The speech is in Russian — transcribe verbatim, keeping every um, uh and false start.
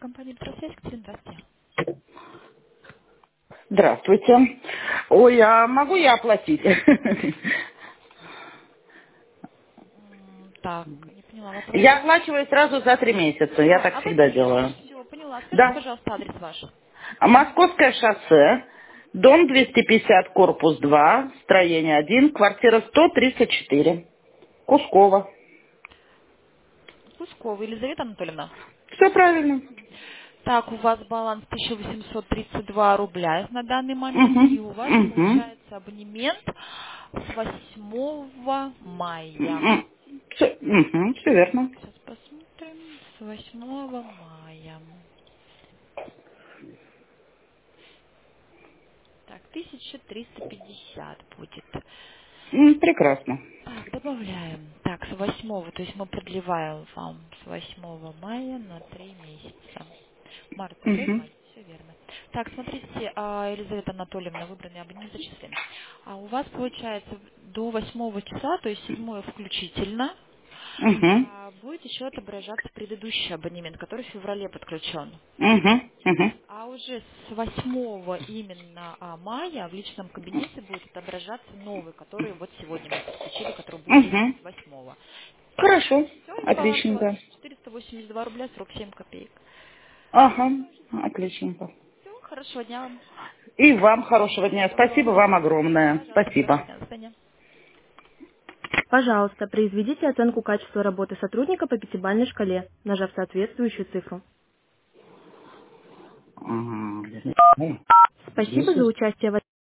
компания «Просвязь». Катерина, здравствуйте. Здравствуйте. Ой, а могу я оплатить? М, Так, не поняла вопрос. Я оплачиваю сразу за три месяца. Я А, так всегда абонемент. делаю. Все, поняла. Скажите, Да. пожалуйста, адрес ваш. Московское шоссе, дом двести пятьдесят, корпус два, строение один, квартира сто тридцать четыре. Кускова. Пускова Елизавета Анатольевна. Все правильно. Так, у вас баланс тысяча восемьсот тридцать два рубля на данный момент, и у вас Угу. Угу. получается абонемент с восьмого мая. Все, все верно. Так, сейчас посмотрим. С восьмого мая. Так, тысяча триста пятьдесят будет. М, Прекрасно. Так, добавляем. Так, с восьмого, то есть мы продлеваем вам с восьмого мая на три месяца. Март, апрель, Угу. май. Все верно. Так, смотрите, а, Елизавета Анатольевна, выбранный абонент зачислен. А у вас получается до восьмого числа, то есть седьмое включительно, Угу. а, будет еще отображаться предыдущий абонемент, который в феврале подключен. Угу. Угу. А уже с восьмого именно а, мая в личном кабинете будет отображаться новый, который вот сегодня мы подключили, который будет Угу. действовать с восьмого. Хорошо. Все, и баланс у вас Отличненько. четыреста восемьдесят два рубля сорок семь копеек. Ага, отличненько. Все, хорошего дня вам. И вам хорошего дня. Все, Спасибо вам огромное. пожалуйста, хорошего Спасибо. дня. До свидания. Пожалуйста, произведите оценку качества работы сотрудника по пятибалльной шкале, нажав соответствующую цифру. Ага. Спасибо за участие в